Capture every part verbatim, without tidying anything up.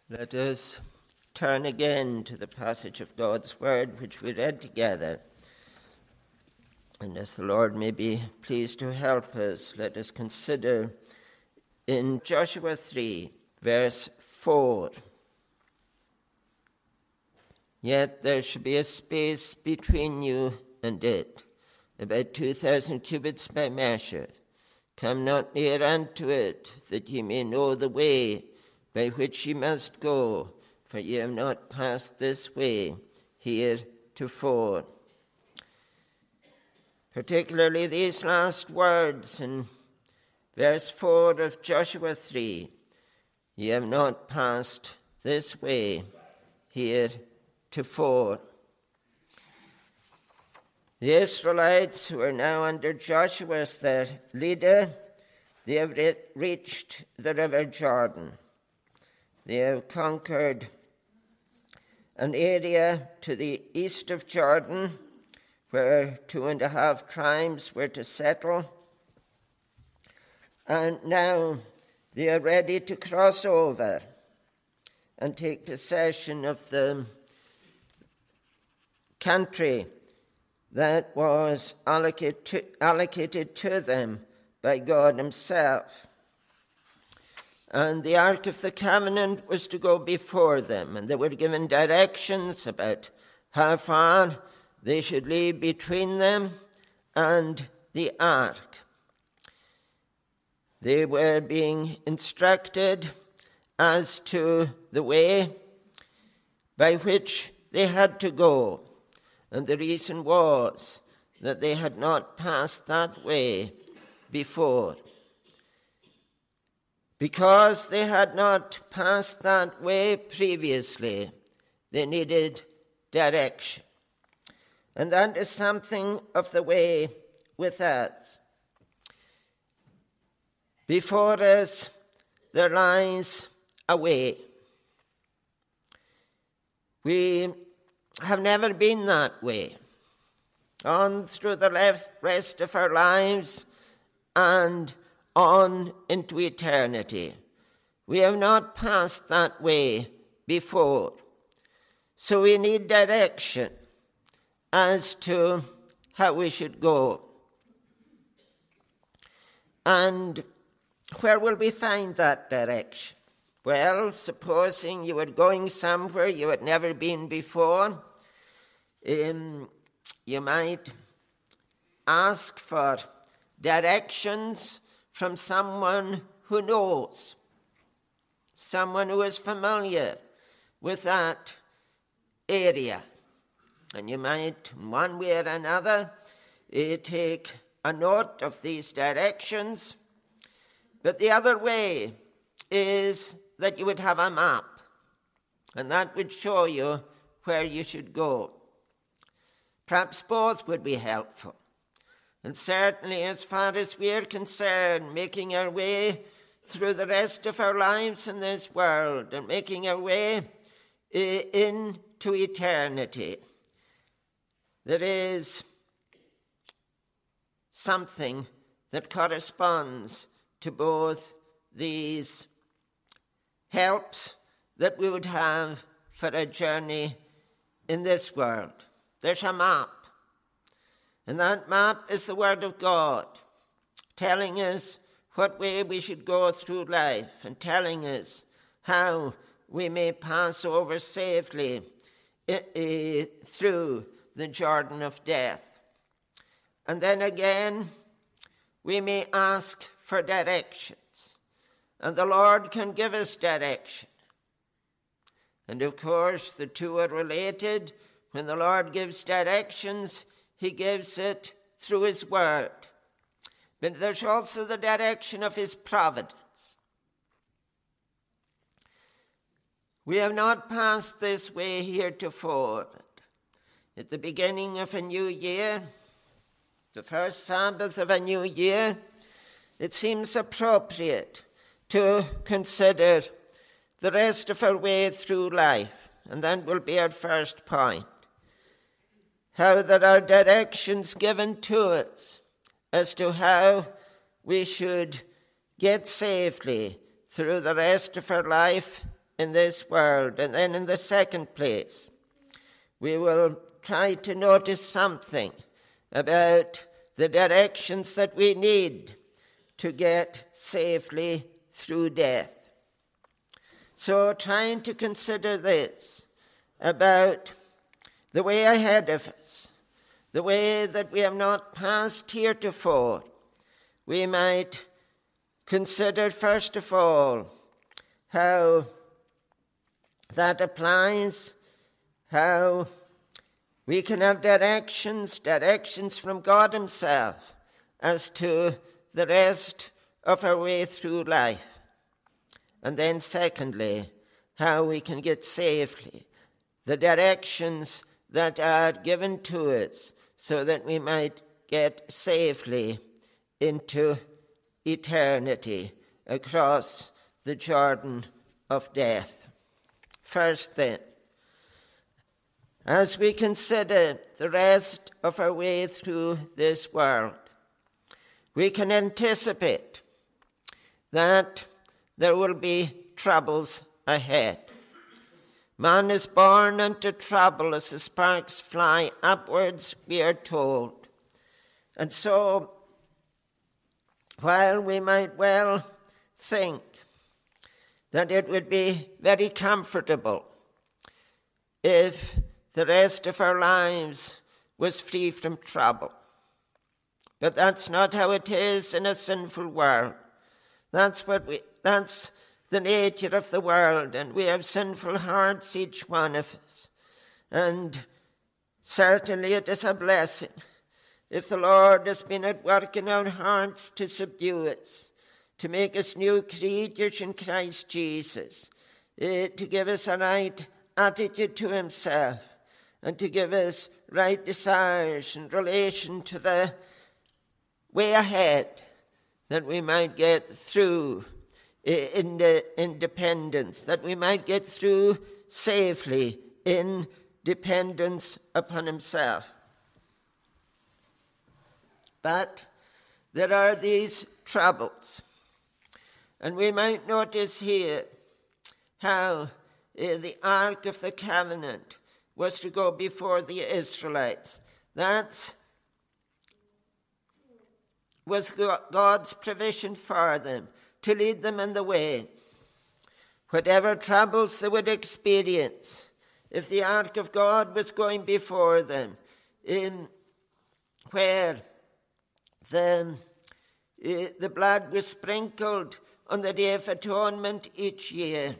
Let us turn again to the passage of God's Word which we read together. And as the Lord may be pleased to help us, let us consider in Joshua three, verse four. Yet there shall be a space between you and it, about two thousand cubits by measure. Come not near unto it, that ye may know the way by which ye must go, for ye have not passed this way heretofore. Particularly these last words in verse four of Joshua three, ye have not passed this way heretofore. The Israelites, who are now under Joshua as their leader, they have re- reached the river Jordan. They have conquered an area to the east of Jordan where two and a half tribes were to settle. And now they are ready to cross over and take possession of the country that was allocated to, allocated to them by God himself. And the Ark of the Covenant was to go before them, and they were given directions about how far they should leave between them and the Ark. They were being instructed as to the way by which they had to go, and the reason was that they had not passed that way before. Because they had not passed that way previously, they needed direction. And that is something of the way with us. Before us, there lies a way. We have never been that way. On through the rest of our lives and on into eternity. We have not passed that way before. So we need direction as to how we should go. And where will we find that direction? Well, supposing you were going somewhere you had never been before, um, you might ask for directions from someone who knows, someone who is familiar with that area. And you might, in one way or another, uh, take a note of these directions. But the other way is that you would have a map, and that would show you where you should go. Perhaps both would be helpful. And certainly, as far as we are concerned, making our way through the rest of our lives in this world and making our way uh, into eternity, there is something that corresponds to both these helps that we would have for a journey in this world. There's a map. And that map is the Word of God, telling us what way we should go through life and telling us how we may pass over safely through the Jordan of death. And then again, we may ask for directions, and the Lord can give us direction. And of course, the two are related. When the Lord gives directions, he gives it through his word. But there's also the direction of his providence. We have not passed this way heretofore. At the beginning of a new year, the first Sabbath of a new year, it seems appropriate to consider the rest of our way through life. And that will be our first point. How there are directions given to us as to how we should get safely through the rest of our life in this world. And then in the second place, we will try to notice something about the directions that we need to get safely through death. So trying to consider this about the way ahead of us, the way that we have not passed heretofore, we might consider first of all how that applies, how we can have directions, directions from God himself as to the rest of our way through life. And then secondly, how we can get safely the directions that are given to us so that we might get safely into eternity across the Jordan of death. First then, as we consider the rest of our way through this world, we can anticipate that there will be troubles ahead. Man is born unto trouble as the sparks fly upwards, we are told. And so, while we might well think that it would be very comfortable if the rest of our lives was free from trouble, but that's not how it is in a sinful world. That's what we, that's the nature of the world, and we have sinful hearts, each one of us. And certainly it is a blessing if the Lord has been at work in our hearts to subdue us, to make us new creatures in Christ Jesus, eh, to give us a right attitude to himself, and to give us right desires in relation to the way ahead, that we might get through in the independence, that we might get through safely in dependence upon himself. But there are these troubles, and we might notice here how uh, the Ark of the Covenant was to go before the Israelites. That was God's provision for them, to lead them in the way. Whatever troubles they would experience, if the Ark of God was going before them, in where the, uh, the blood was sprinkled on the Day of Atonement each year,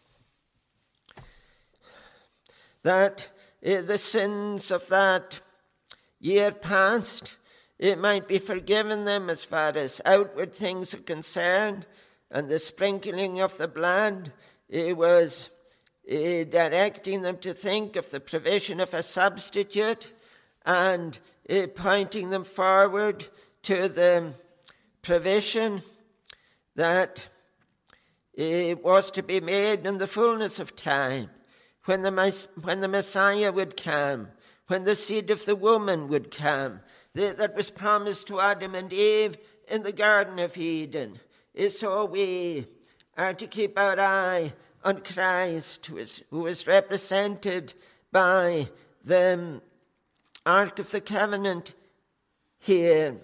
that uh, the sins of that year past, it might be forgiven them as far as outward things are concerned, and the sprinkling of the blood, it was uh, directing them to think of the provision of a substitute, and uh, pointing them forward to the provision that it was to be made in the fullness of time, when the, when the Messiah would come, when the seed of the woman would come, that was promised to Adam and Eve in the Garden of Eden. So we are to keep our eye on Christ, who is, who is represented by the Ark of the Covenant here.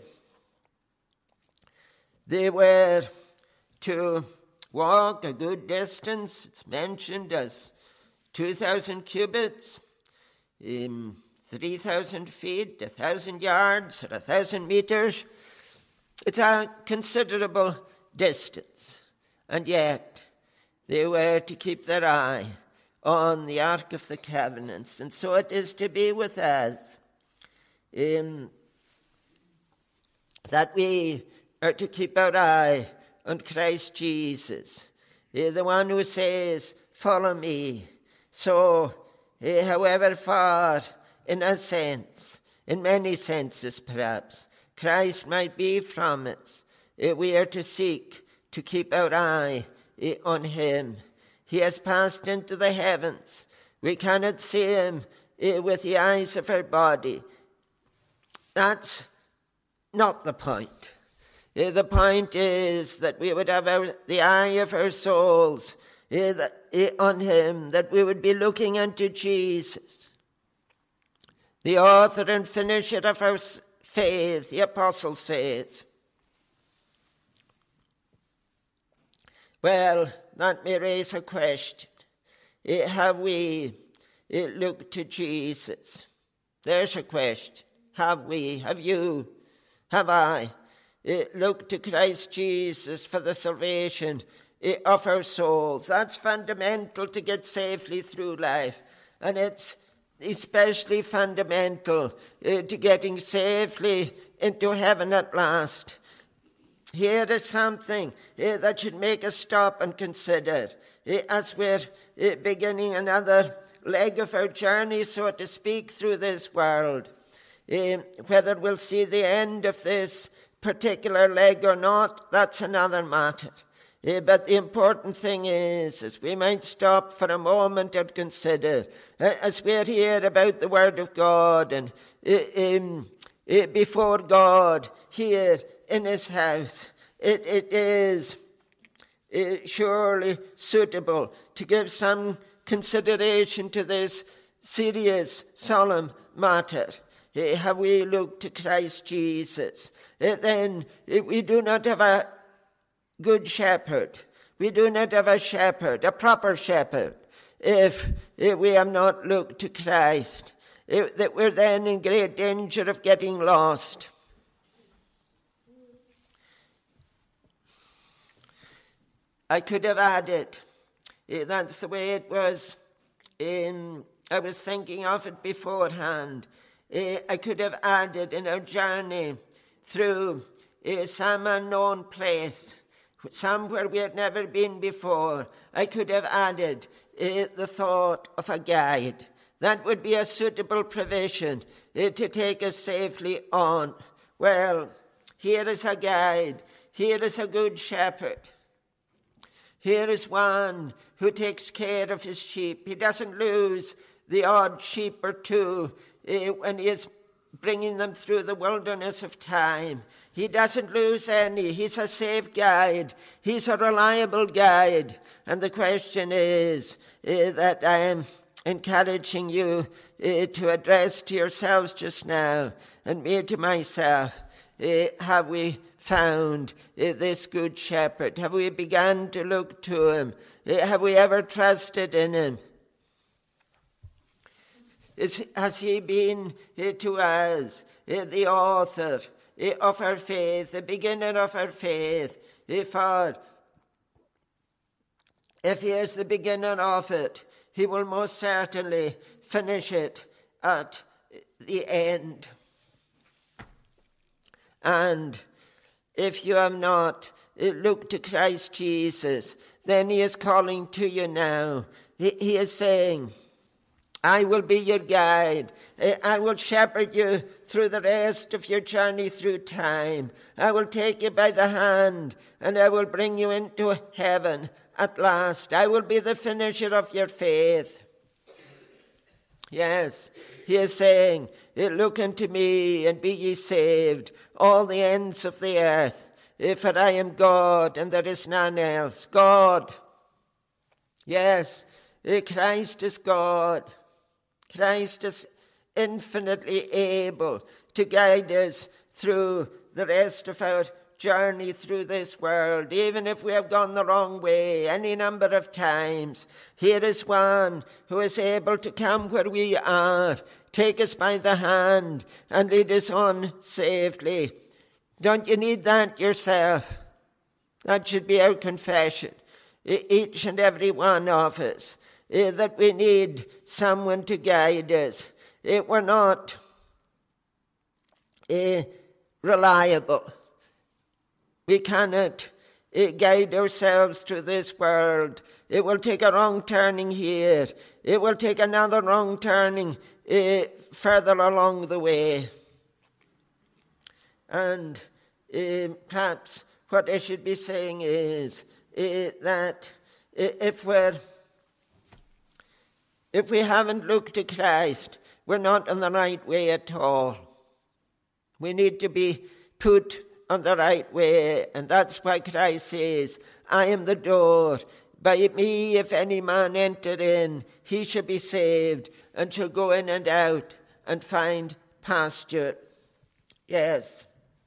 They were to walk a good distance. It's mentioned as two thousand cubits, um, three thousand feet, one thousand yards, or one thousand meters. It's a considerable distance. And yet, they were to keep their eye on the Ark of the Covenant. And so it is to be with us, um, that we are to keep our eye on Christ Jesus, uh, the one who says, "Follow me." So, uh, however far, in a sense, in many senses perhaps, Christ might be from us, uh, we are to seek to keep our eye uh, on him. He has passed into the heavens. We cannot see him uh, with the eyes of our body. That's not the point. Uh, the point is that we would have our, the eye of our souls uh, that on him, that we would be looking unto Jesus, the author and finisher of our faith, the apostle says. Well, that may raise a question. Have we looked to Jesus? There's a question. Have we, have you, have I looked to Christ Jesus for the salvation of our souls? That's fundamental to get safely through life. And it's especially fundamental to getting safely into heaven at last. Here is something that should make us stop and consider as we're beginning another leg of our journey, so to speak, through this world. Whether we'll see the end of this particular leg or not, that's another matter. But the important thing is, as we might stop for a moment and consider, as we're here about the Word of God and um, before God here in his house, it, it is uh, surely suitable to give some consideration to this serious, solemn matter. Uh, have we looked to Christ Jesus? Uh, then uh, we do not have a good shepherd. We do not have a shepherd, a proper shepherd, if, if we have not looked to Christ. If, that we're then in great danger of getting lost. I could have added, that's the way it was. In, I was thinking of it beforehand. I could have added in our journey through some unknown place, somewhere we had never been before. I could have added the thought of a guide. That would be a suitable provision to take us safely on. Well, here is a guide. Here is a good shepherd. Here is one who takes care of his sheep. He doesn't lose the odd sheep or two uh, when he is bringing them through the wilderness of time. He doesn't lose any. He's a safe guide. He's a reliable guide. And the question is uh, that I am encouraging you uh, to address to yourselves just now, and me to myself. Uh, have we found uh, this good shepherd? Have we begun to look to him? Uh, have we ever trusted in him? Is, has he been uh, to us uh, the author uh, of our faith, the beginner of our faith? Uh, for if he is the beginner of it, he will most certainly finish it at the end. And if you have not looked to Christ Jesus, then he is calling to you now. He, he is saying, I will be your guide. I will shepherd you through the rest of your journey through time. I will take you by the hand and I will bring you into heaven at last. I will be the finisher of your faith. Yes, he is saying, look unto me and be ye saved, all the ends of the earth. For I am God and there is none else. God. Yes, Christ is God. Christ is infinitely able to guide us through the rest of our journey through this world, even if we have gone the wrong way any number of times. Here is one who is able to come where we are, take us by the hand, and lead us on safely. Don't you need that yourself? That should be our confession, each and every one of us, that we need someone to guide us. We're not reliable. We cannot uh, guide ourselves through this world. It will take a wrong turning here. It will take another wrong turning uh, further along the way. And uh, perhaps what I should be saying is uh, that if we're, if we haven't looked to Christ, we're not on the right way at all. We need to be put on the right way, and that's why Christ says, I am the door. by me, if any man enter in, he shall be saved, and shall go in and out, and find pasture. Yes.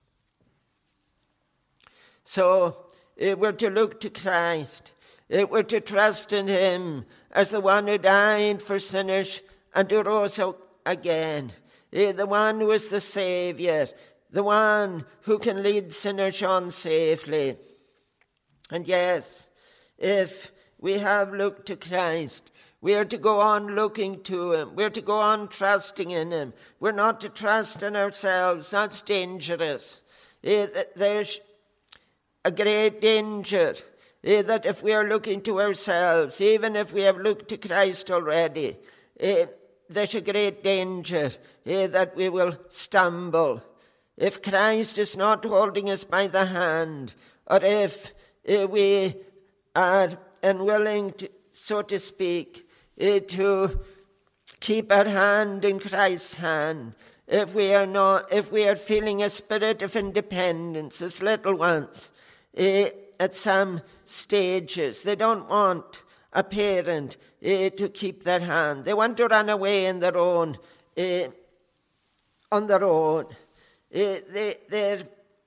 So, uh, we're to look to Christ. Uh, we're to trust in him as the one who died for sinners and who rose again. Uh, the one who is the Saviour. The one who can lead sinners on safely. And yes, if we have looked to Christ, we are to go on looking to him. We're to go on trusting in him. We're not to trust in ourselves. That's dangerous. Uh, there's a great danger uh, that if we are looking to ourselves, even if we have looked to Christ already, uh, there's a great danger uh, that we will stumble. If Christ is not holding us by the hand, or if uh, we are unwilling, to, so to speak, uh, to keep our hand in Christ's hand, if we are not, if we are feeling a spirit of independence as little ones, uh, at some stages, they don't want a parent uh, to keep their hand. They want to run away in their own, uh, on their own. Uh, they, they're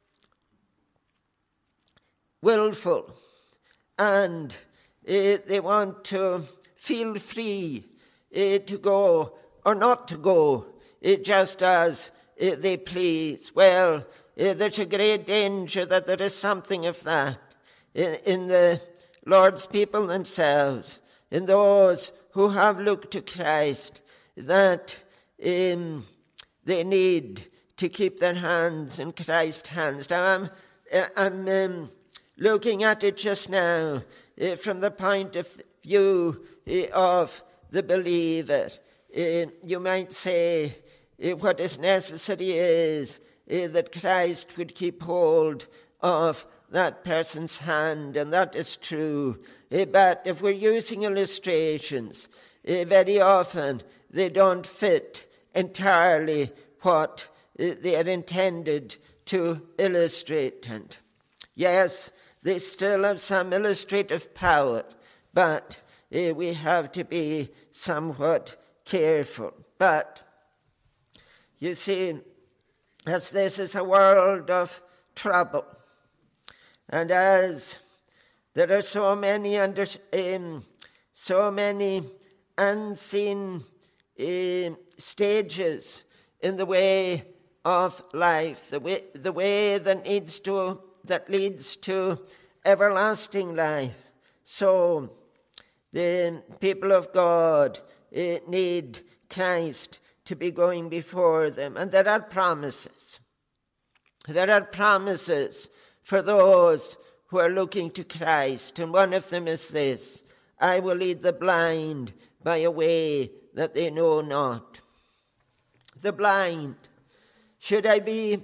willful, and uh, they want to feel free uh, to go or not to go, uh, just as uh, they please. Well, uh, there's a great danger that there is something of that in, in the Lord's people themselves, in those who have looked to Christ, that um, they need to keep their hands in Christ's hands. Now, I'm, I'm um, looking at it just now uh, from the point of view uh, of the believer. Uh, you might say uh, what is necessary is uh, that Christ would keep hold of that person's hand, and that is true. Uh, but if we're using illustrations, uh, very often they don't fit entirely what they are intended to illustrate. And yes, they still have some illustrative power, but uh, we have to be somewhat careful. But you see, as this is a world of trouble, and as there are so many under, um, so many unseen uh, stages in the way of life, the way the way that needs to that leads to everlasting life. So the people of God uh, need Christ to be going before them, and there are promises. There are promises for those who are looking to Christ, and one of them is this: I will lead the blind by a way that they know not. The blind. Should I be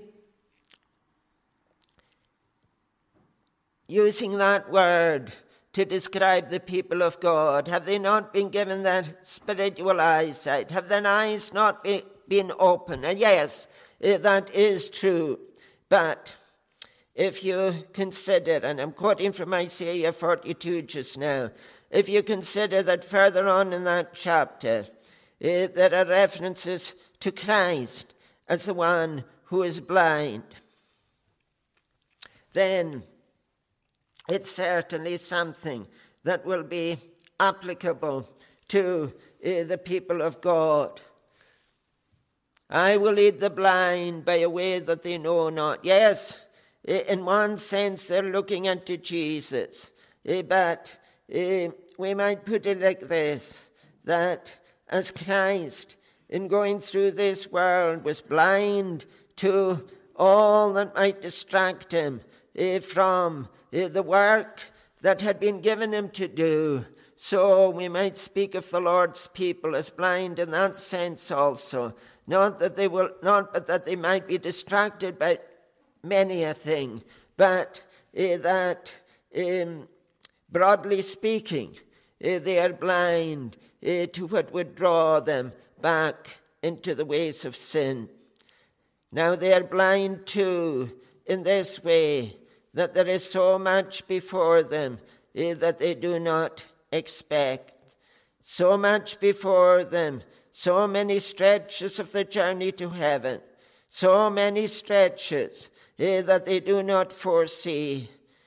using that word to describe the people of God? Have they not been given that spiritual eyesight? Have their eyes not be, been open? And yes, that is true. But if you consider, and I'm quoting from Isaiah forty-two just now, if you consider that further on in that chapter, uh, there are references to Christ as the one who is blind, then it's certainly something that will be applicable to uh, the people of God. I will lead the blind by a way that they know not. Yes, in one sense they're looking unto Jesus, uh, but uh, we might put it like this, that as Christ in going through this world was blind to all that might distract him uh, from uh, the work that had been given him to do, so we might speak of the Lord's people as blind in that sense also. Not that they will, not but that they might be distracted by many a thing, but uh, that, um, broadly speaking, uh, they are blind uh, to what would draw them back into the ways of sin. Now they are blind too in this way, that there is so much before them eh, that they do not expect. So much before them, so many stretches of the journey to heaven, so many stretches eh, that they do not foresee.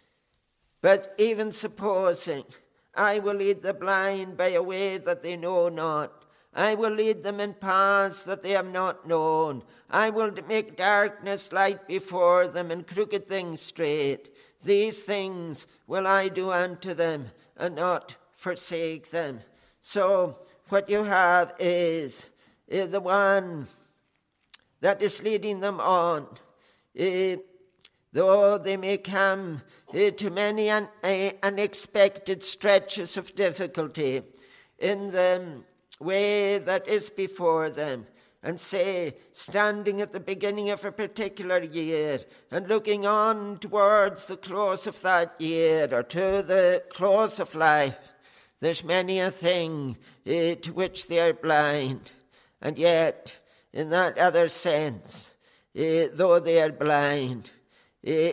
But even supposing, I will lead the blind by a way that they know not. I will lead them in paths that they have not known. I will make darkness light before them and crooked things straight. These things will I do unto them and not forsake them. So what you have is, is the one that is leading them on. Uh, though they may come uh, to many un- uh, unexpected stretches of difficulty in the way that is before them, and say, standing at the beginning of a particular year and looking on towards the close of that year or to the close of life, there's many a thing uh, to which they are blind. And yet, in that other sense, uh, though they are blind, uh,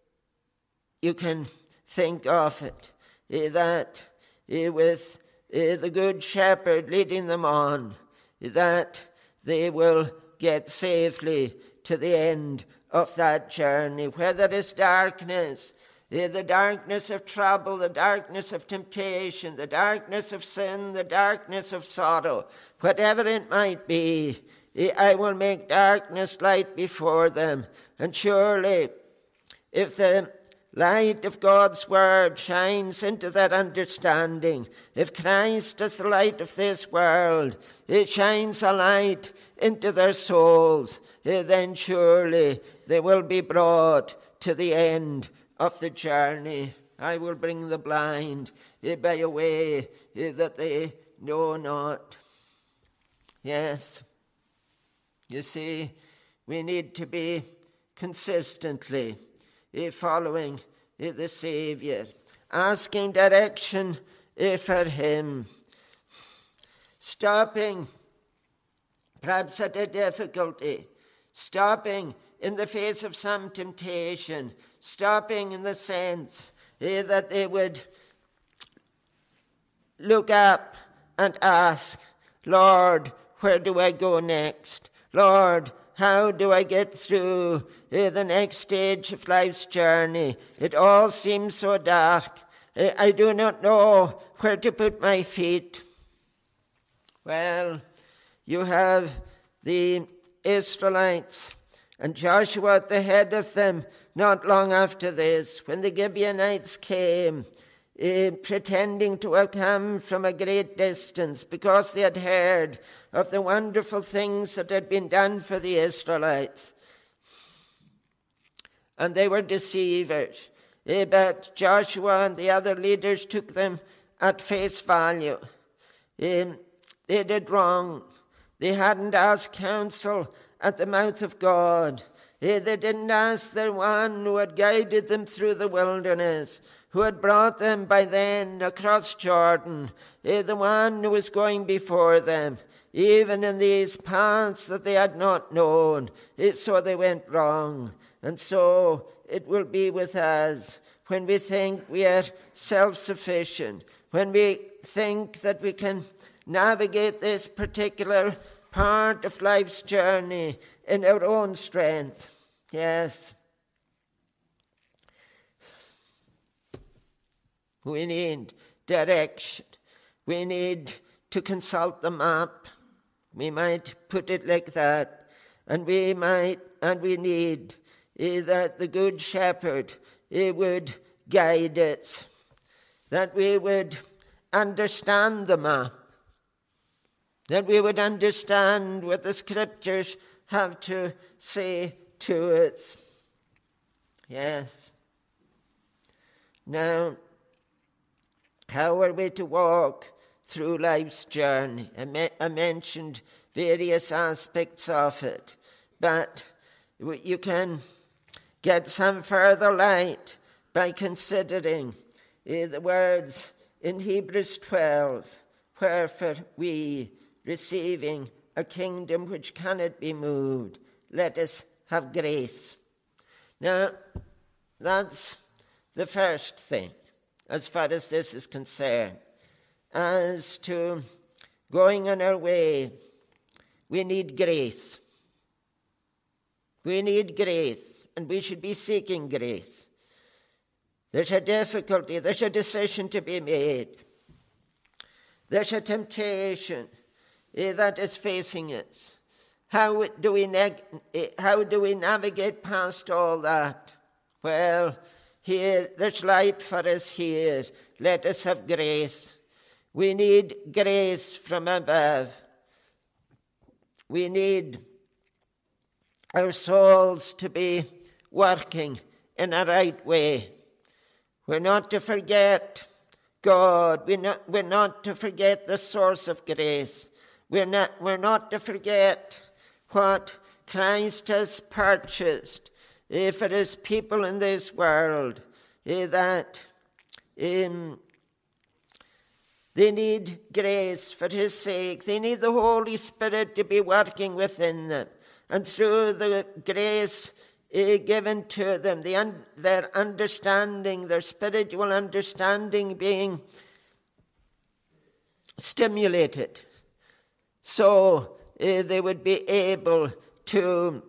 you can think of it, uh, that uh, with uh, the Good Shepherd leading them on, that they will get safely to the end of that journey. Where there is darkness, uh, the darkness of trouble, the darkness of temptation, the darkness of sin, the darkness of sorrow, whatever it might be, uh, I will make darkness light before them. And surely, if the light of God's word shines into that understanding, if Christ is the light of this world, it shines a light into their souls, then surely they will be brought to the end of the journey. I will bring the blind by a way that they know not. Yes, you see, we need to be consistently following the Saviour, asking direction for him, stopping perhaps at a difficulty, stopping in the face of some temptation, stopping in the sense that they would look up and ask, Lord, where do I go next? Lord, how do I get through uh, the next stage of life's journey? It all seems so dark. Uh, I do not know where to put my feet. Well, you have the Israelites and Joshua at the head of them not long after this, when the Gibeonites came, uh, pretending to have come from a great distance because they had heard of the wonderful things that had been done for the Israelites. And they were deceivers. Uh, but Joshua and the other leaders took them at face value. Um, they did wrong. They hadn't asked counsel at the mouth of God. Uh, they didn't ask the one who had guided them through the wilderness, who had brought them by then across Jordan, uh, the one who was going before them, even in these paths that they had not known. Uh, so they went wrong. And so it will be with us when we think we are self-sufficient, when we think that we can navigate this particular part of life's journey in our own strength. Yes. We need direction. We need to consult the map. We might put it like that. And we might, and we need uh, that the Good Shepherd uh, would guide us. That we would understand the map. That we would understand what the Scriptures have to say to us. Yes. Now, how are we to walk through life's journey? I, me- I mentioned various aspects of it, but you can get some further light by considering uh, the words in Hebrews twelve, wherefore we, receiving a kingdom which cannot be moved, let us have grace. Now, that's the first thing. as far as this is concerned. As to going on our way, we need grace. We need grace, and we should be seeking grace. There's a difficulty, there's a decision to be made. There's a temptation eh, that is facing us. How do we neg- eh, how do we navigate past all that? Well, here, there's light for us here. Let us have grace. We need grace from above. We need our souls to be working in a right way. We're not to forget God. We're not, we're not to forget the source of grace. We're not, we're not to forget what Christ has purchased uh, for his people in this world, uh, that um, they need grace for his sake. They need the Holy Spirit to be working within them. And through the grace uh, given to them, the un- their understanding, their spiritual understanding being stimulated, so uh, they would be able to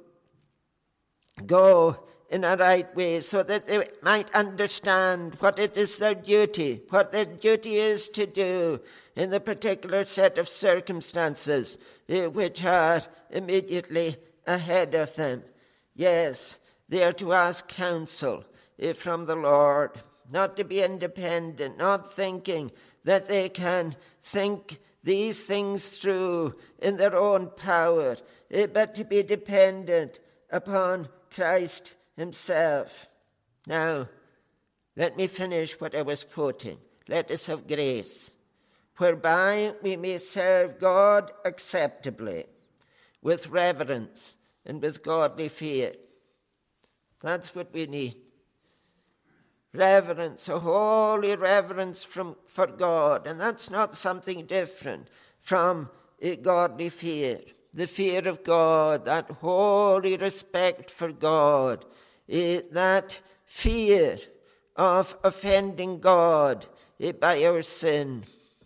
go in a right way, so that they might understand what it is their duty, what their duty is to do in the particular set of circumstances uh, which are immediately ahead of them. Yes, they are to ask counsel uh, from the Lord, not to be independent, not thinking that they can think these things through in their own power, uh, but to be dependent upon Christ himself. Now, let me finish what I was quoting. Let us have grace, whereby we may serve God acceptably, with reverence and with godly fear. That's what we need. Reverence, a holy reverence from, for God. And that's not something different from a godly fear. The fear of God, that holy respect for God, eh, that fear of offending God eh, by our sin.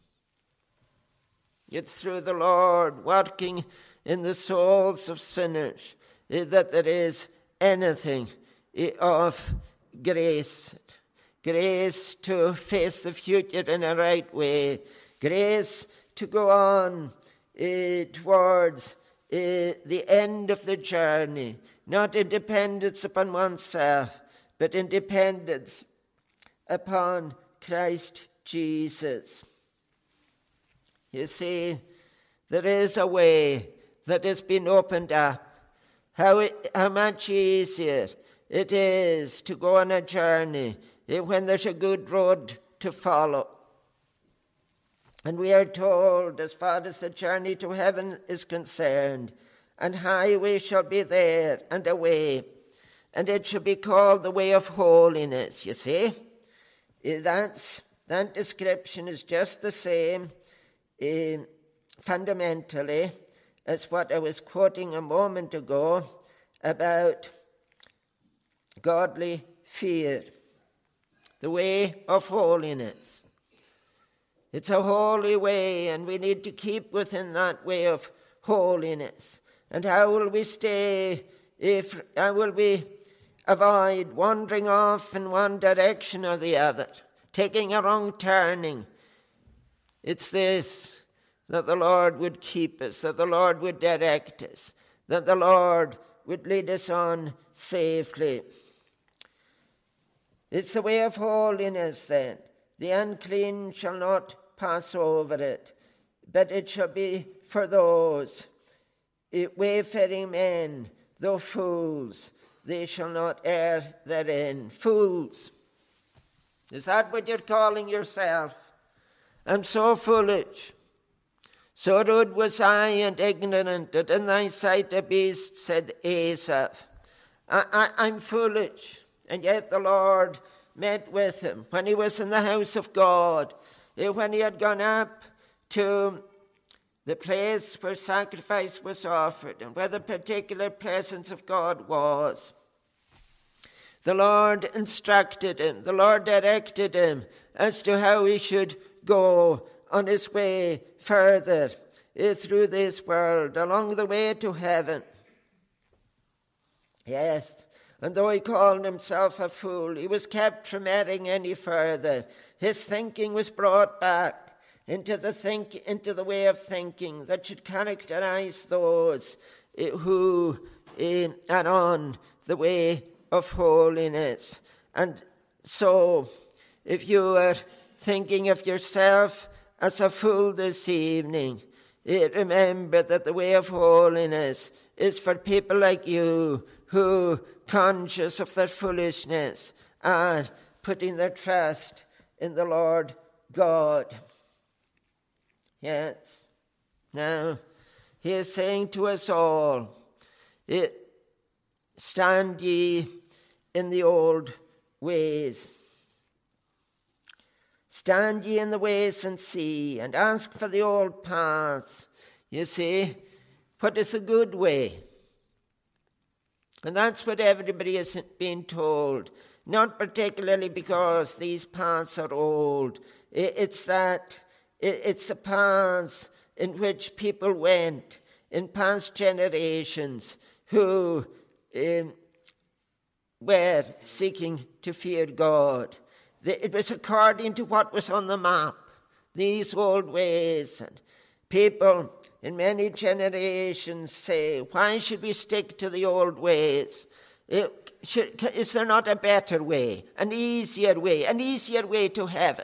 It's through the Lord working in the souls of sinners eh, that there is anything eh, of grace. Grace to face the future in a right way. Grace to go on Uh, towards uh, the end of the journey, not in dependence upon oneself, but in dependence upon Christ Jesus. You see, there is a way that has been opened up. How, it, how much easier it is to go on a journey uh, when there's a good road to follow. And we are told, as far as the journey to heaven is concerned, an highway shall be there and a way, and it shall be called the way of holiness. You see, that's, that description is just the same uh, fundamentally as what I was quoting a moment ago about godly fear, the way of holiness. It's a holy way, and we need to keep within that way of holiness. And how will we stay if how will we avoid wandering off in one direction or the other, taking a wrong turning? It's this, that the Lord would keep us, that the Lord would direct us, that the Lord would lead us on safely. It's the way of holiness then. The unclean shall not pass over it, but it shall be for those wayfaring men, though fools, they shall not err therein. Fools. Is that what you're calling yourself? I'm so foolish. So rude was I and ignorant, that in thy sight a beast, said Asaph. I, I, I'm foolish. And yet the Lord met with him when he was in the house of God, when he had gone up to the place where sacrifice was offered and where the particular presence of God was. The Lord instructed him, the Lord directed him as to how he should go on his way further uh, through this world, along the way to heaven. Yes, and though he called himself a fool, he was kept from erring any further. His thinking was brought back into the think into the way of thinking that should characterize those uh, who uh, are on the way of holiness. And so, if you are thinking of yourself as a fool this evening, uh, remember that the way of holiness is for people like you who, conscious of their foolishness, are putting their trust in the Lord God. Yes. Now, he is saying to us all, stand ye in the old ways. Stand ye in the ways and see, and ask for the old paths. You see, what is the good way? And that's what everybody is being told. Not particularly because these paths are old. It's that, it's the paths in which people went in past generations who um, were seeking to fear God. It was according to what was on the map, these old ways. And people in many generations say, why should we stick to the old ways? It should, is there not a better way, an easier way, an easier way to heaven?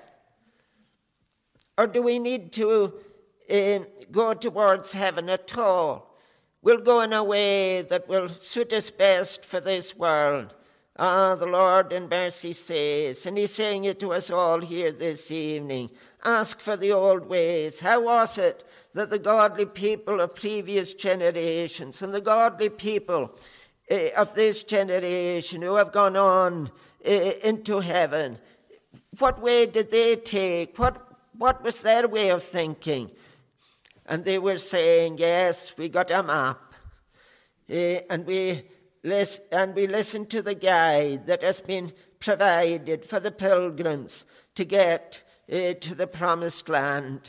Or do we need to uh, go towards heaven at all? We'll go in a way that will suit us best for this world. Ah, the Lord in mercy says, and he's saying it to us all here this evening, ask for the old ways. How was it that the godly people of previous generations and the godly people uh, of this generation who have gone on uh, into heaven, what way did they take? What, what was their way of thinking? And they were saying, yes, we got a map, uh, and we listen, and we listen to the guide that has been provided for the pilgrims to get uh, to the promised land.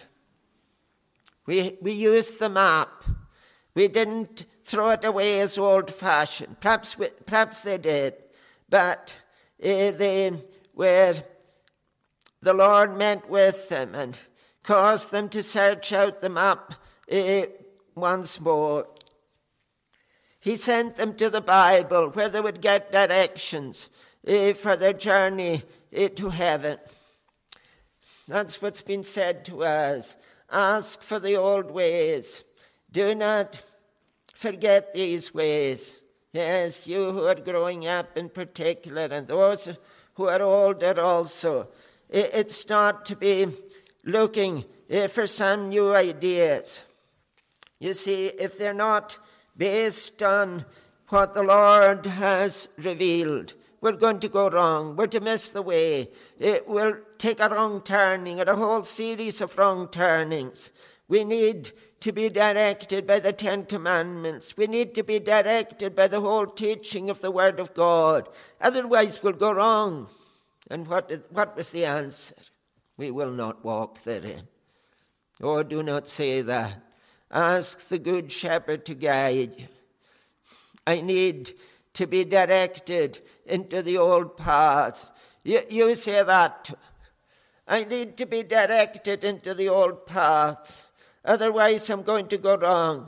We we used the map. We didn't throw it away as old-fashioned. Perhaps we, perhaps they did, but uh, they were. The Lord met with them and caused them to search out the map uh, once more. He sent them to the Bible where they would get directions uh, for their journey uh, to heaven. That's what's been said to us. Ask for the old ways. Do not forget these ways. Yes, you who are growing up in particular, and those who are older also. It's not to be looking for some new ideas. You see, if they're not based on what the Lord has revealed, we're going to go wrong. We're to miss the way. It will take a wrong turning, or a whole series of wrong turnings. We need to be directed by the Ten Commandments. We need to be directed by the whole teaching of the Word of God. Otherwise, we'll go wrong. And what, what was the answer? We will not walk therein. Oh, do not say that. Ask the Good Shepherd to guide you. I need to be directed into the old paths. You, you say that. I need to be directed into the old paths. Otherwise, I'm going to go wrong.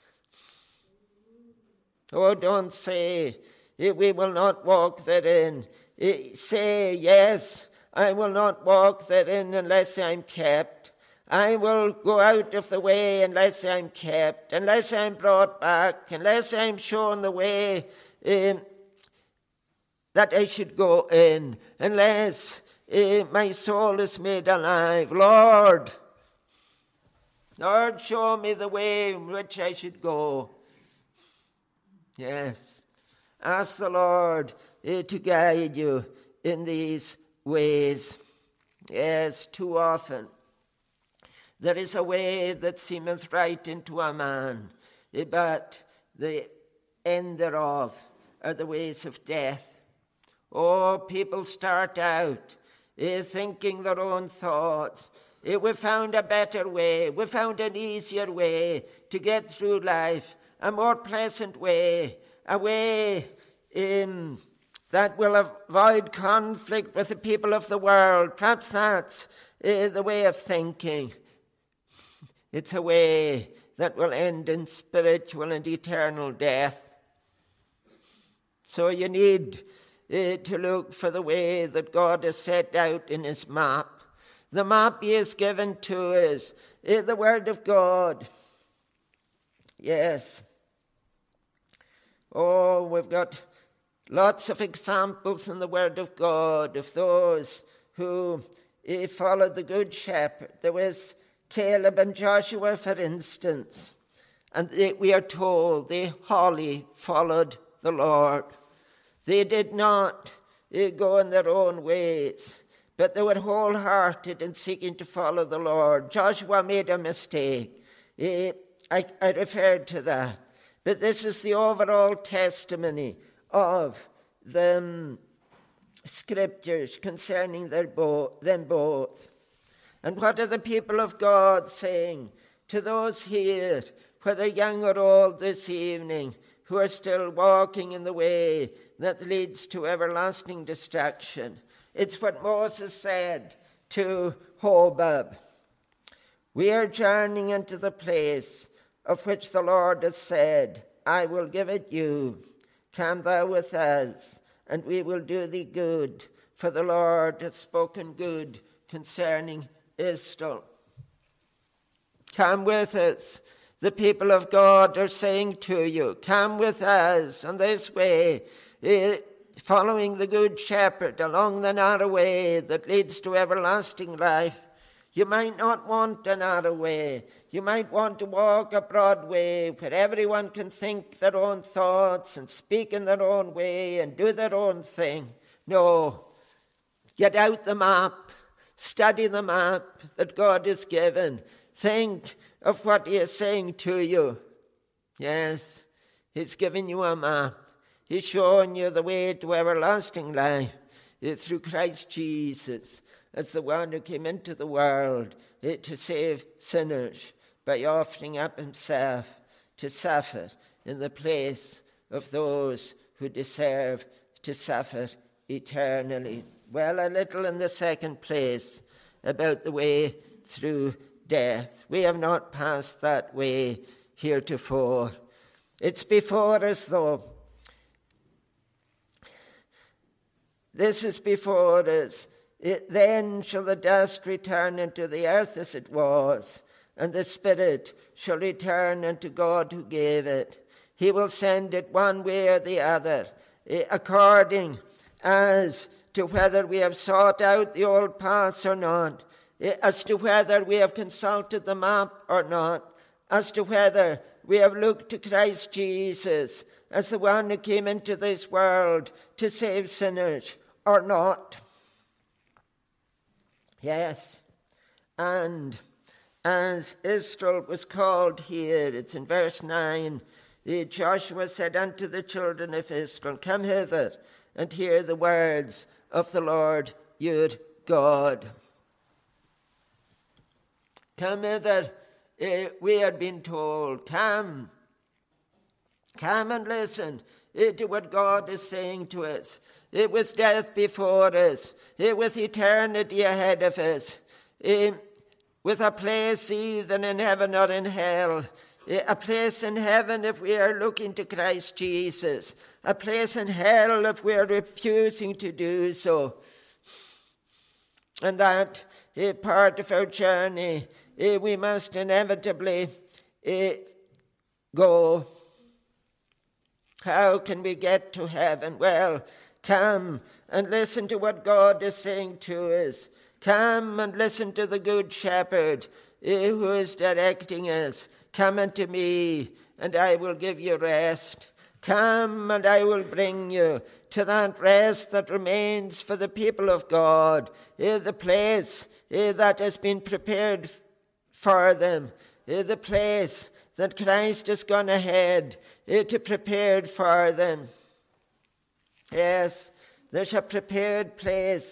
Oh, don't say, we will not walk therein. Say, yes, I will not walk therein unless I'm kept. I will go out of the way unless I'm kept, unless I'm brought back, unless I'm shown the way um, that I should go in, unless uh, my soul is made alive. Lord, Lord, show me the way in which I should go. Yes, ask the Lord uh, to guide you in these ways. Yes, too often there is a way that seemeth right unto a man, but the end thereof are the ways of death. Oh, people start out uh, thinking their own thoughts. Uh, we found a better way. We found an easier way to get through life, a more pleasant way, a way um, that will avoid conflict with the people of the world. Perhaps that's uh, the way of thinking. It's a way that will end in spiritual and eternal death. So you need uh, to look for the way that God has set out in his map. The map he has given to us, uh, the Word of God. Yes. Oh, we've got lots of examples in the Word of God of those who uh, followed the Good Shepherd. There was Caleb and Joshua, for instance, and they, we are told they wholly followed the Lord. They did not uh, go in their own ways, but they were wholehearted in seeking to follow the Lord. Joshua made a mistake. Uh, I, I referred to that. But this is the overall testimony of the um, scriptures concerning their bo- them both. And what are the people of God saying to those here, whether young or old this evening, who are still walking in the way that leads to everlasting destruction? It's what Moses said to Hobab. We are journeying into the place of which the Lord has said, I will give it you. Come thou with us, and we will do thee good, for the Lord hath spoken good concerning Israel. Come with us. The people of God are saying to you, come with us on this way, eh, following the Good Shepherd along the narrow way that leads to everlasting life. You might not want a narrow way. You might want to walk a broad way where everyone can think their own thoughts and speak in their own way and do their own thing. No, get out the map. Study the map that God has given. Think of what he is saying to you. Yes, he's given you a map. He's showing you the way to everlasting life through Christ Jesus as the one who came into the world to save sinners by offering up himself to suffer in the place of those who deserve to suffer eternally. Well, a little in the second place about the way through death. We have not passed that way heretofore. It's before us, though. This is before us. It, then shall the dust return into the earth as it was, and the spirit shall return unto God who gave it. He will send it one way or the other, according as to whether we have sought out the old paths or not, as to whether we have consulted the map or not, as to whether we have looked to Christ Jesus as the one who came into this world to save sinners or not. Yes, and as Israel was called here, it's in verse nine, Joshua said unto the children of Israel, come hither and hear the words of the Lord your God. Come hither, uh, we had been told, come, come and listen uh, to what God is saying to us, uh, with death before us, uh, with eternity ahead of us, uh, with a place either in heaven or in hell, uh, a place in heaven if we are looking to Christ Jesus, a place in hell if we are refusing to do so. And that uh, part of our journey, uh, we must inevitably uh, go. How can we get to heaven? Well, come and listen to what God is saying to us. Come and listen to the Good Shepherd uh, who is directing us. Come unto me, and I will give you rest. Come, and I will bring you to that rest that remains for the people of God, uh, the place uh, that has been prepared for them, uh, the place that Christ has gone ahead uh, to prepare for them. Yes, there's a prepared place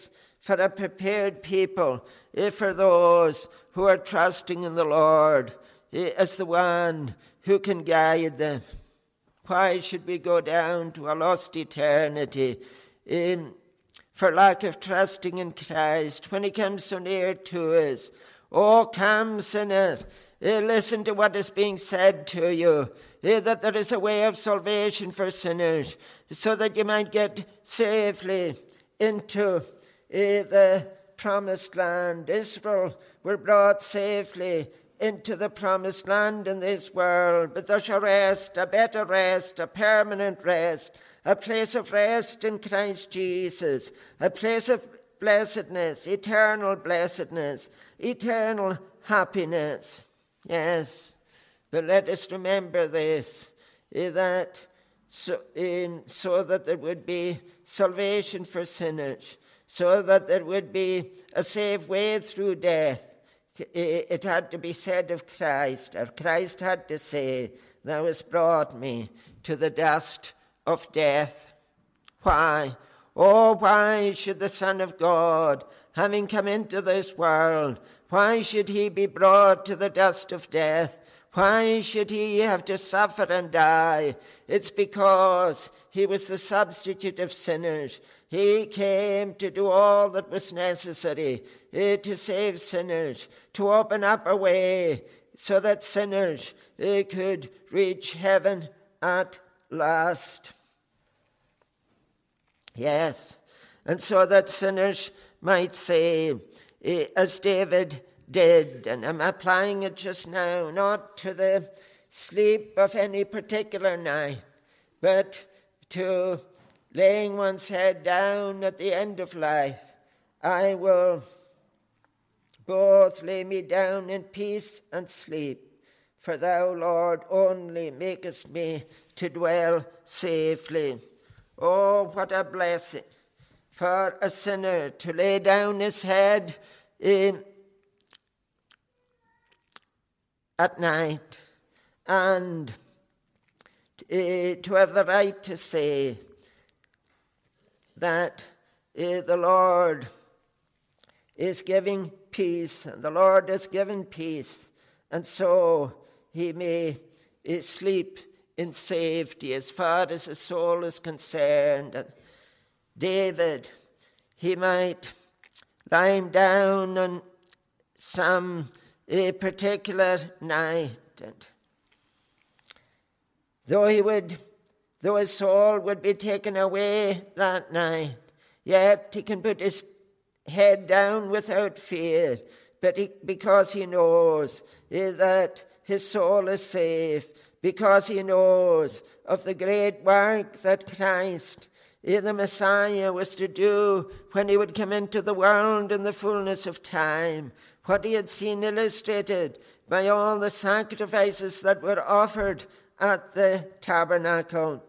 for a prepared people, eh, for those who are trusting in the Lord eh, as the one who can guide them. Why should we go down to a lost eternity in, for lack of trusting in Christ when he comes so near to us? Oh, come, sinner, eh, listen to what is being said to you, eh, that there is a way of salvation for sinners, so that you might get safely into eh, the promised land. Israel were brought safely into the promised land in this world, but there's a rest, a better rest, a permanent rest, a place of rest in Christ Jesus, a place of blessedness, eternal blessedness, eternal happiness. Yes, but let us remember this, eh, that so, um, so that there would be salvation for sinners, so that there would be a safe way through death. It had to be said of Christ, or Christ had to say, "Thou hast brought me to the dust of death." Why? Oh, why should the Son of God, having come into this world, why should he be brought to the dust of death? Why should he have to suffer and die? It's because he was the substitute of sinners. He came to do all that was necessary, eh, to save sinners, to open up a way so that sinners eh, could reach heaven at last. Yes, and so that sinners might say, eh, as David did, and I'm applying it just now, not to the sleep of any particular night, but to laying one's head down at the end of life. I will both lay me down in peace and sleep, for thou, Lord, only makest me to dwell safely. Oh, what a blessing for a sinner to lay down his head in at night, and uh, to have the right to say that uh, the Lord is giving peace, and the Lord has given peace, and so he may uh, sleep in safety as far as his soul is concerned. And David, he might lie him down on some a particular night, and though he would, though his soul would be taken away that night, yet he can put his head down without fear, but he, because he knows eh, that his soul is safe, because he knows of the great work that Christ, eh, the Messiah, was to do when he would come into the world in the fullness of time, what he had seen illustrated by all the sacrifices that were offered at the tabernacle.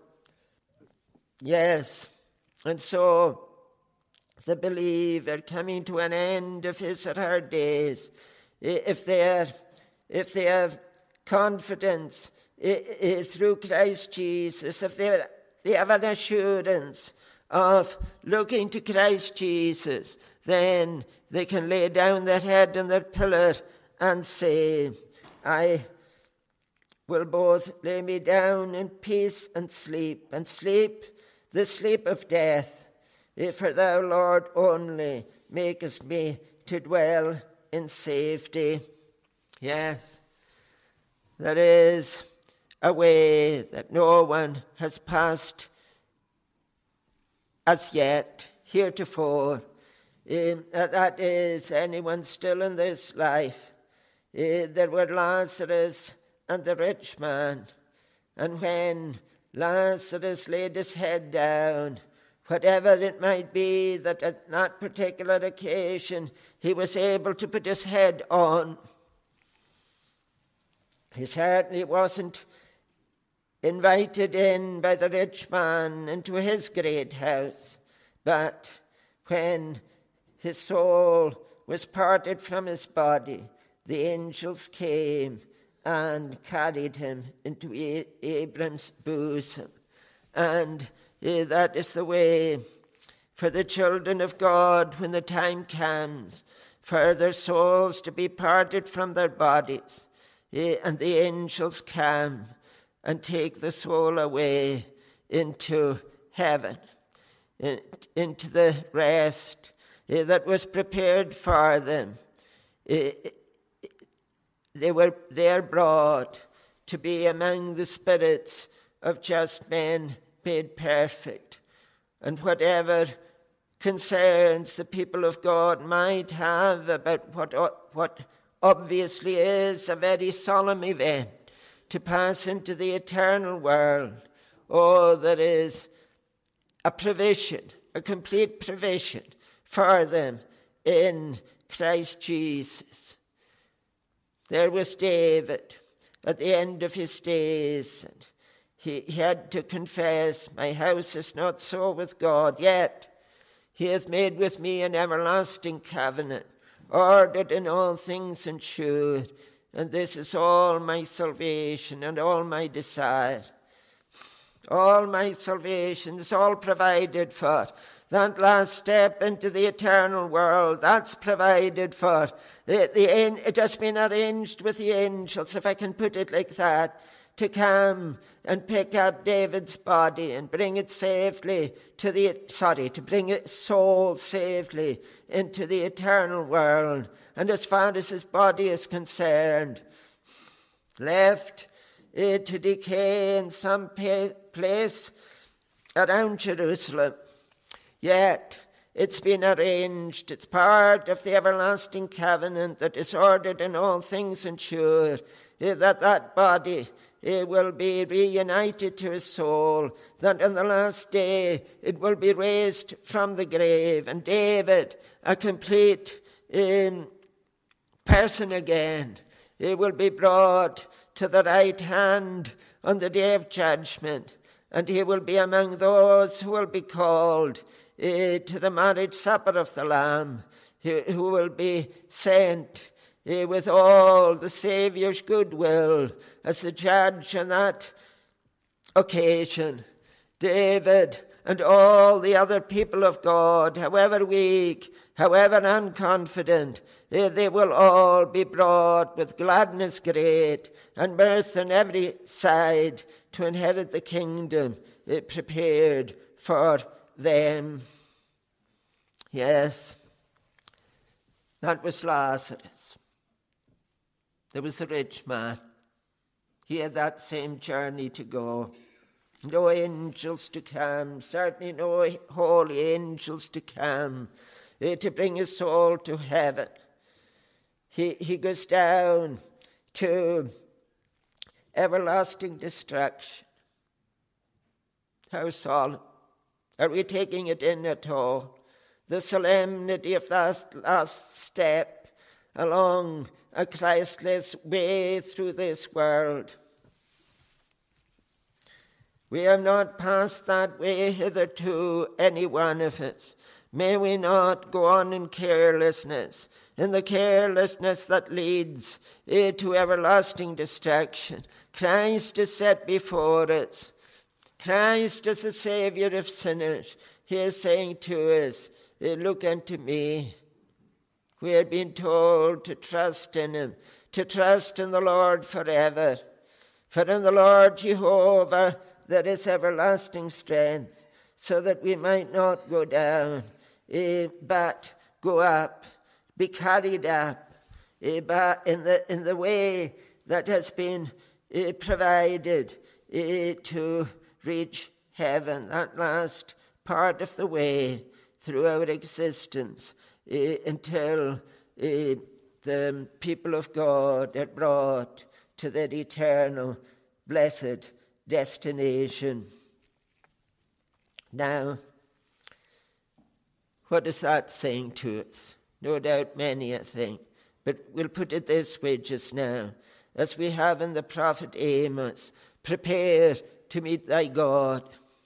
Yes, and so the believer coming to an end of his or her days, if they are, if they have confidence through Christ Jesus, if they, they have an assurance of looking to Christ Jesus, then they can lay down their head on their pillow and say, I will both lay me down in peace and sleep, and sleep the sleep of death, for thou, Lord, only makest me to dwell in safety. Yes, there is a way that no one has passed as yet, heretofore. Um, that is, anyone still in this life. Uh, there were Lazarus and the rich man, and when Lazarus laid his head down, whatever it might be that at that particular occasion he was able to put his head on, he certainly wasn't invited in by the rich man into his great house, but when his soul was parted from his body, the angels came and carried him into Abram's bosom. And uh, that is the way for the children of God when the time comes, for their souls to be parted from their bodies, and the angels come and take the soul away into heaven, into the rest that was prepared for them. They were there brought to be among the spirits of just men made perfect. And whatever concerns the people of God might have about what, what obviously is a very solemn event, to pass into the eternal world, oh, there is a provision, a complete provision for them in Christ Jesus. There was David at the end of his days, and he, he had to confess, my house is not so with God, yet he hath made with me an everlasting covenant, ordered in all things and sure, and this is all my salvation and all my desire. All my salvation is all provided for. That last step into the eternal world, that's provided for. The, the, it has been arranged with the angels, if I can put it like that, to come and pick up David's body and bring it safely to the, sorry, to bring its soul safely into the eternal world. And as far as his body is concerned, left uh, to decay in some pa- place around Jerusalem, yet it's been arranged. It's part of the everlasting covenant that is ordered in all things and sure, uh, that that body it will be reunited to his soul, that on the last day it will be raised from the grave, and David, a complete um, person again, it will be brought to the right hand on the day of judgment, and he will be among those who will be called uh, to the marriage supper of the Lamb, who, who will be sent uh, with all the Saviour's goodwill as the judge on that occasion. David and all the other people of God, however weak, however unconfident, they will all be brought with gladness great and mirth on every side to inherit the kingdom prepared for them. Yes, that was Lazarus. There was the rich man. He had that same journey to go. No angels to come, certainly no holy angels to come uh, to bring his soul to heaven. He, he goes down to everlasting destruction. How solemn. Are we taking it in at all? The solemnity of that last step along a Christless way through this world. We have not passed that way hitherto, any one of us. May we not go on in carelessness, in the carelessness that leads eh, to everlasting destruction. Christ is set before us. Christ is the Saviour of sinners. He is saying to us, eh, look unto me. We are being told to trust in him, to trust in the Lord forever. For in the Lord Jehovah there is everlasting strength, so that we might not go down, eh, but go up, be carried up, eh, but in the in the way that has been eh, provided eh, to reach heaven, that last part of the way through our existence, uh, until uh, the people of God are brought to their eternal blessed destination. Now, what is that saying to us? No doubt many a thing, but we'll put it this way just now, as we have in the prophet Amos, prepare to meet thy God.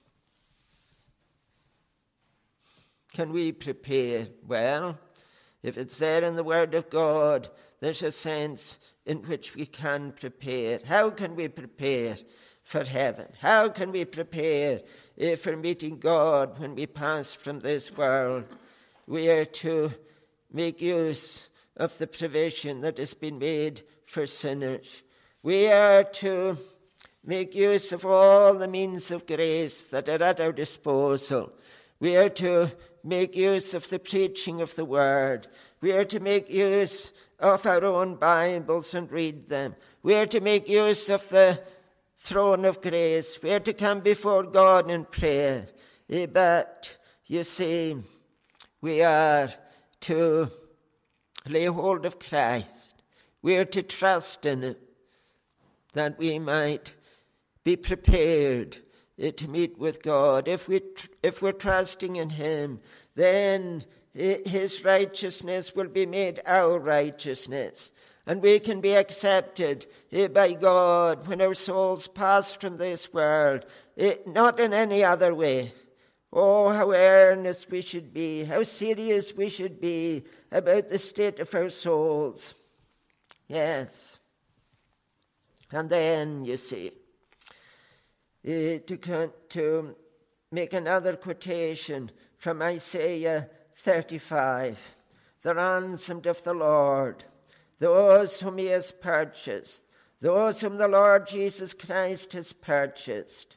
Can we prepare? Well, if it's there in the Word of God, there's a sense in which we can prepare. How can we prepare? for heaven? How can we prepare uh, for meeting God when we pass from this world? We are to make use of the provision that has been made for sinners. We are to make use of all the means of grace that are at our disposal. We are to make use of the preaching of the word. We are to make use of our own Bibles and read them. We are to make use of the throne of grace. We are to come before God in prayer. But, you see, we are to lay hold of Christ. We are to trust in him, that we might be prepared to meet with God. If, we, if we're trusting in him, then his righteousness will be made our righteousness. And we can be accepted by God when our souls pass from this world, not in any other way. Oh, how earnest we should be, how serious we should be about the state of our souls. Yes. And then, you see, uh, to, to make another quotation from Isaiah thirty-five. The ransomed of the Lord, those whom he has purchased, those whom the Lord Jesus Christ has purchased.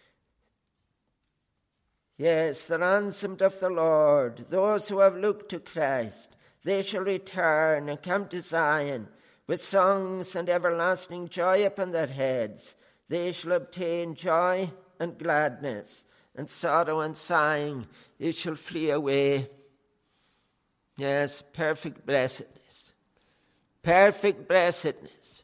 Yes, the ransomed of the Lord, those who have looked to Christ, they shall return and come to Zion with songs and everlasting joy upon their heads. They shall obtain joy and gladness, and sorrow and sighing, it shall flee away. Yes, perfect blessedness. Perfect blessedness.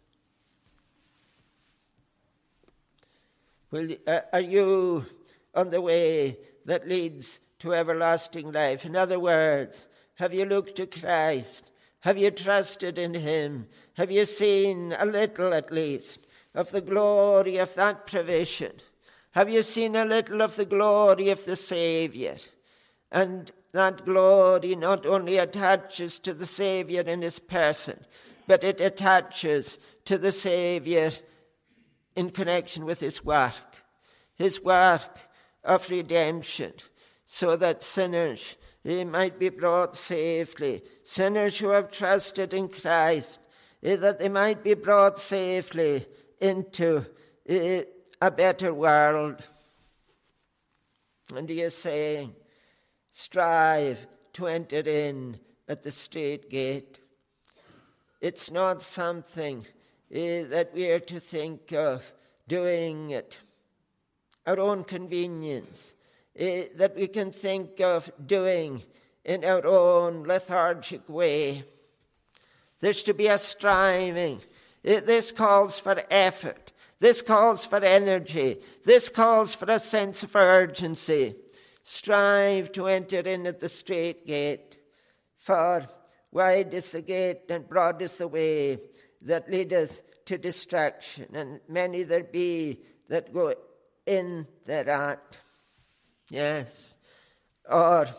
Will, uh, are you on the way that leads to everlasting life? In other words, have you looked to Christ? Have you trusted in him? Have you seen a little, at least, of the glory of that provision? Have you seen a little of the glory of the Savior? And that glory not only attaches to the Savior in his person, but it attaches to the Savior in connection with his work, his work of redemption, so that sinners they might be brought safely, sinners who have trusted in Christ, that they might be brought safely into a better world. And he is saying, strive to enter in at the strait gate. It's not something uh, that we are to think of doing at our own convenience, uh, that we can think of doing in our own lethargic way. There's to be a striving. Uh, this calls for effort. This calls for energy. This calls for a sense of urgency. Strive to enter in at the strait gate. For wide is the gate and broad is the way that leadeth to destruction, and many there be that go in thereat. Yes. Or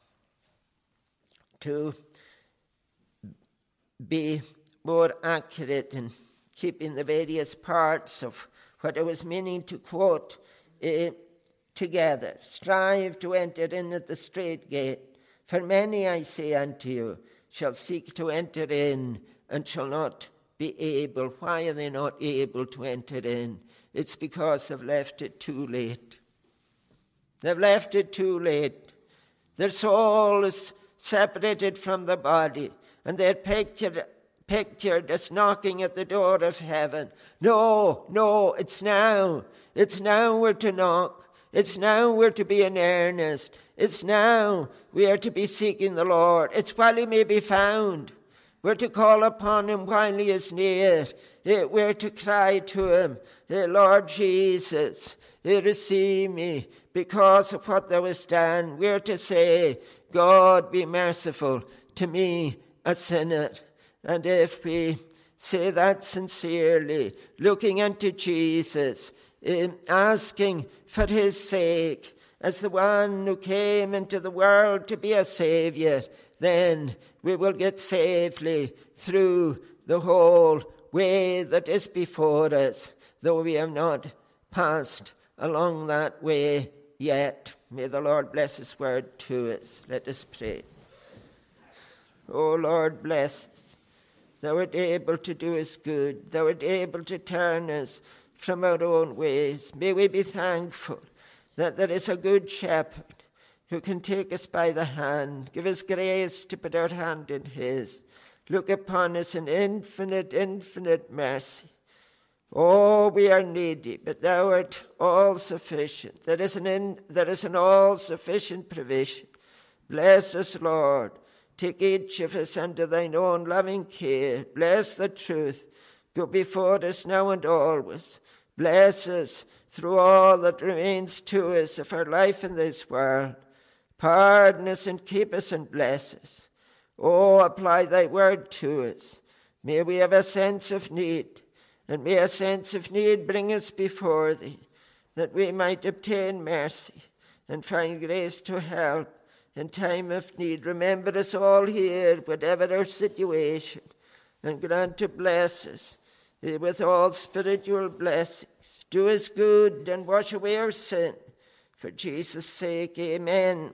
to be more accurate in keeping the various parts of what I was meaning to quote uh, together. Strive to enter in at the strait gate. For many, I say unto you, shall seek to enter in and shall not be able. Why are they not able to enter in? It's because they've left it too late. They've left it too late. Their soul is separated from the body, and they're pictured, pictured as knocking at the door of heaven. No, no, it's now. It's now we're to knock. It's now we're to be in earnest. It's now we are to be seeking the Lord. It's while he may be found. We're to call upon him while he is near. We're to cry to him, Lord Jesus, receive me because of what thou hast done. We're to say, God, be merciful to me, a sinner. And if we say that sincerely, looking unto Jesus, asking for his sake, as the one who came into the world to be a Savior, then we will get safely through the whole way that is before us, though we have not passed along that way yet. May the Lord bless his word to us. Let us pray. O Lord, bless us. Thou art able to do us good. Thou art able to turn us from our own ways. May we be thankful that there is a good shepherd who can take us by the hand, give us grace to put our hand in his, look upon us in infinite, infinite mercy. Oh, we are needy, but thou art all-sufficient. There is an in, there is an all-sufficient provision. Bless us, Lord. Take each of us under thine own loving care. Bless the truth. Go before us now and always. Bless us through all that remains to us of our life in this world. Pardon us and keep us and bless us. Oh, apply thy word to us. May we have a sense of need, and may a sense of need bring us before thee, that we might obtain mercy and find grace to help in time of need. Remember us all here, whatever our situation, and grant to bless us with all spiritual blessings. Do us good and wash away our sin. For Jesus' sake, amen.